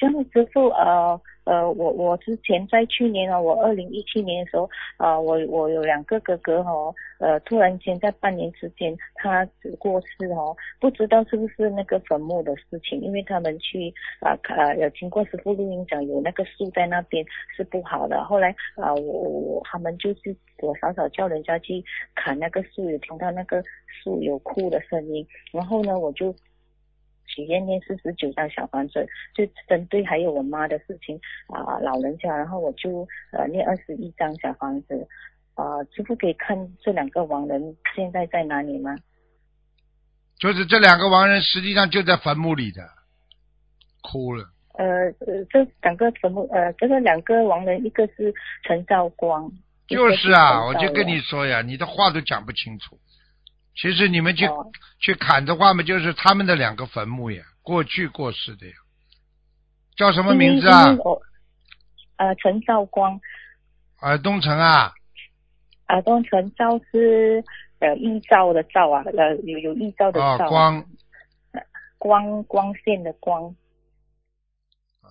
这样师傅，我之前在去年我2017年的时候，我有两个哥哥突然间在半年之间他过世不知道是不是那个坟墓的事情，因为他们去有经过师傅录音讲有那个树在那边是不好的，后来他们就是我少少叫人家去砍那个树，有听到那个树有哭的声音，然后呢我就许愿念49张小房子，就针对还有我妈的事情老人家，然后我就念21张小房子。师傅可以看这两个亡人现在在哪里吗？ 就是这两个亡人实际上就在坟墓里的，哭了。 这两个坟墓这个两个亡人，一个是陈兆光。 就是啊，我就跟你说呀，你的话都讲不清楚。其实你们去砍的话嘛，就是他们的两个坟墓呀，过去过世的呀。叫什么名字啊？ 陈兆光。 尔东城啊？ 尔东城兆是义兆的兆啊，有义兆的兆。光线的光。 哎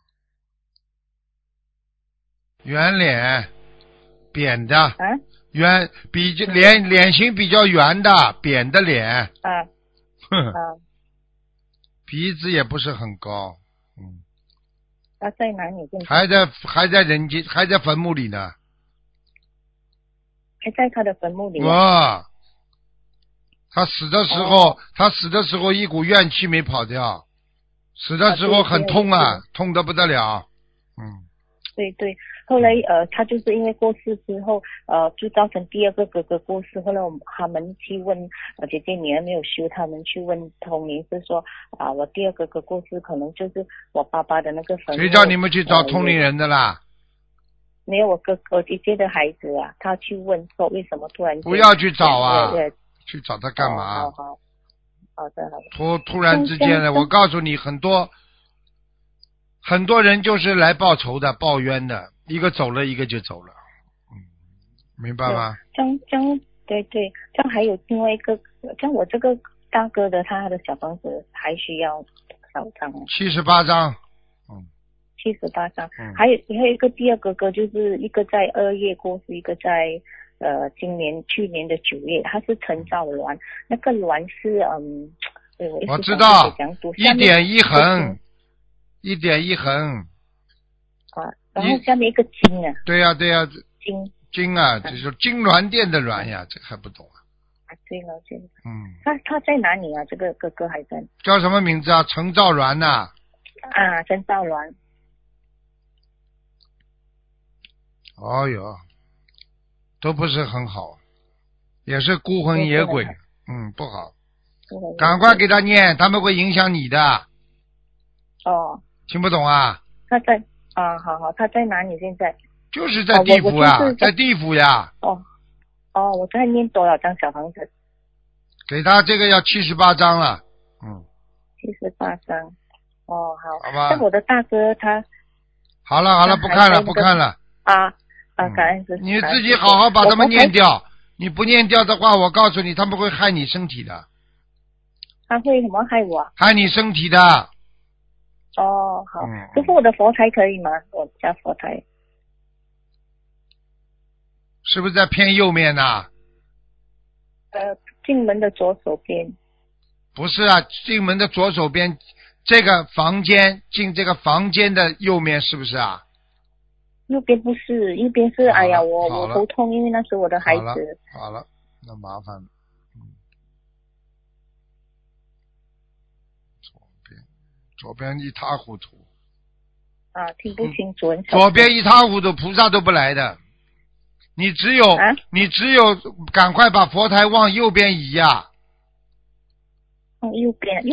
呦，圆脸，扁的。圆脸型比较圆的，扁的脸。鼻子也不是很高。 他在哪里？ 还在人间，还在坟墓里呢。 还在他的坟墓里。 哇！他死的时候一股怨气没跑掉，死的时候很痛痛得不得了。 对，后来他就是因为过世之后就造成第二个哥哥过世，后来他们去问姐姐女儿没有修，他们去问通灵是说我第二个哥哥过世可能就是我爸爸的那个坟墓。 谁叫你们去找通灵人的啦？ 没有，我姐姐的孩子他去问说为什么突然间不要去找去找他干嘛？ 好的。 突然之间的，我告诉你，很多人就是来报仇的、报冤的，一个走了，一个就走了。明白吗？ 这样对，这样还有另外一个，像我这个大哥的他的小房子还需要多少张 ？78张。 78张。还有一个第二哥哥，就是一个在2月过世，一个在去年的9月，他是陈兆鸾，那个鸾是我知道，一点一横。 然后下面一个金对呀，金啊， 嗯就是金銮殿的銮呀，这还不懂啊？ 对了。他在哪里啊？这个哥哥还在。 叫什么名字啊？陈兆鸾呐。 陈兆鸾。 哦哟，都不是很好，也是孤魂野鬼。不好。赶快给他念，他们会影响你的。听不懂啊？ 他在好，他在哪里现在？ 就是在地府啊，在地府呀。 我在念多少张小房子？ 给他这个要78张了。 78张。好。 好吧。 像我的大哥他。 好了，不看了。 感恩师父。 你自己好好把他们念掉，你不念掉的话，我告诉你，他们会害你身体的。 他会什么害我？ 害你身体的。 好。就是我的佛台可以吗？我家佛台。 是不是在偏右面呢？ 进门的左手边。 不是啊，进门的左手边，这个房间进这个房间的右面是不是啊？ 右边不是，右边是我头痛，因为那是我的孩子。 好了，那麻烦了。左边一塌糊涂。 听不清楚。 左边一塌糊涂，菩萨都不来的。你只有赶快把佛台往右边移呀。 右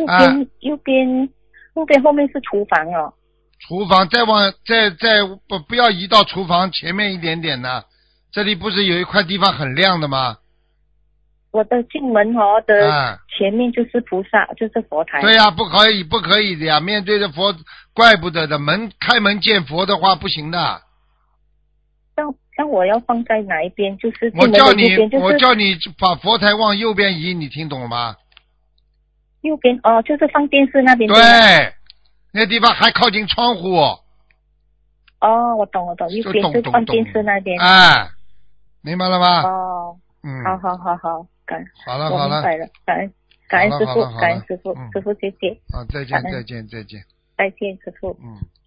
边后面是厨房哦。 厨房再不要移到厨房前面一点点呢。这里不是有一块地方很亮的吗？ 我的进门的前面就是菩萨，就是佛台。 对呀，不可以的呀！面对着佛，怪不得的。开门见佛的话不行的。 像我要放在哪一边？就是我叫你把佛台往右边移，你听懂了吗？ 右边就是放电视那边。 对， 那地方还靠近窗户。 哦，我懂，右边是放电视那边。 哎，明白了吗？ 哦，好， 好了， 我明白了，感恩师傅，感恩师傅，师傅谢谢。 再见， 师傅。